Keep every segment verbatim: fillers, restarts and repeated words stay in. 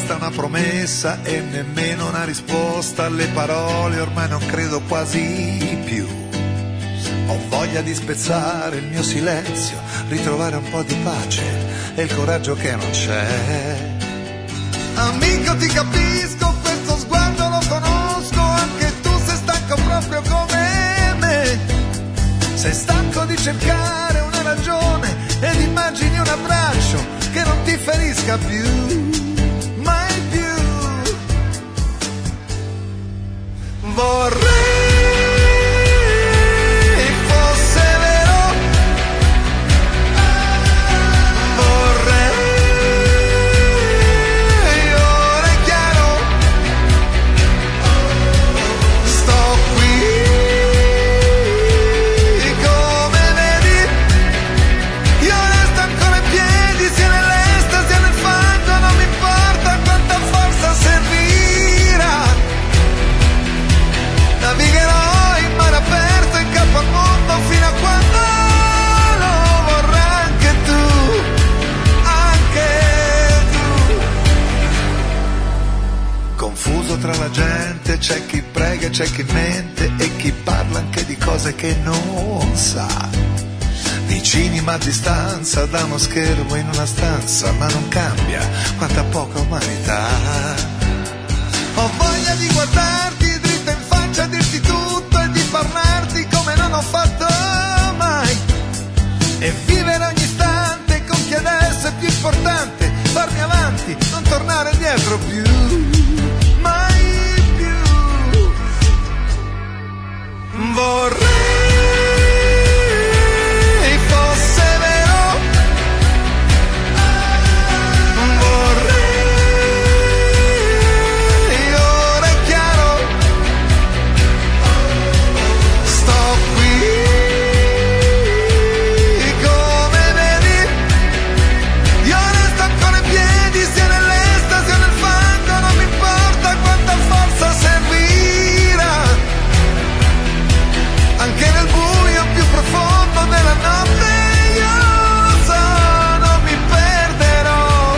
basta una promessa e nemmeno una risposta alle parole, ormai non credo quasi più. Ho voglia di spezzare il mio silenzio, ritrovare un po' di pace e il coraggio che non c'è. Amico, ti capisco, questo sguardo lo conosco, anche tu sei stanco proprio come me. Sei stanco di cercare una ragione ed immagini un abbraccio che non ti ferisca più, mai più. Vorrei tra la gente, c'è chi prega, c'è chi mente e chi parla anche di cose che non sa. Vicini ma a distanza, da uno schermo in una stanza, ma non cambia quanta poca umanità. Ho voglia di guardarti dritto in faccia, a dirti tutto e di parlarti come non ho fatto mai, e vivere ogni istante con chi adesso è più importante, farmi avanti, non tornare indietro più. Vorrei fosse vero, vorrei, ora è chiaro, sto qui come vedi, io resto ancora in piedi, sia nell'estasi o nel fango, non mi importa quanta forza servirà. Anche nel buio più profondo della notte io lo so, non mi perderò.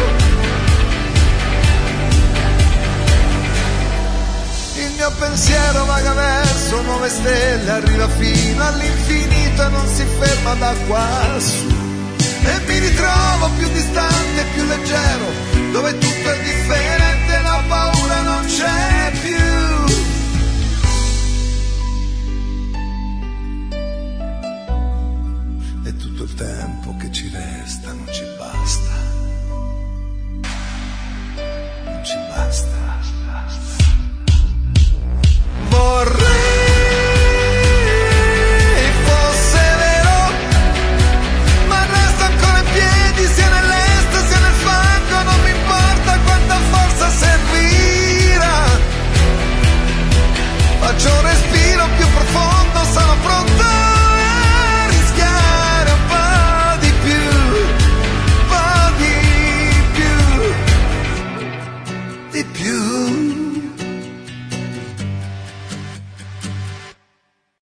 Il mio pensiero vaga verso nuove stelle, arriva fino all'infinito e non si ferma da quassù. E mi ritrovo più distante, più leggero, dove tutto è differente, la paura non c'è più. Tutto il tempo che ci resta non ci basta, non ci basta.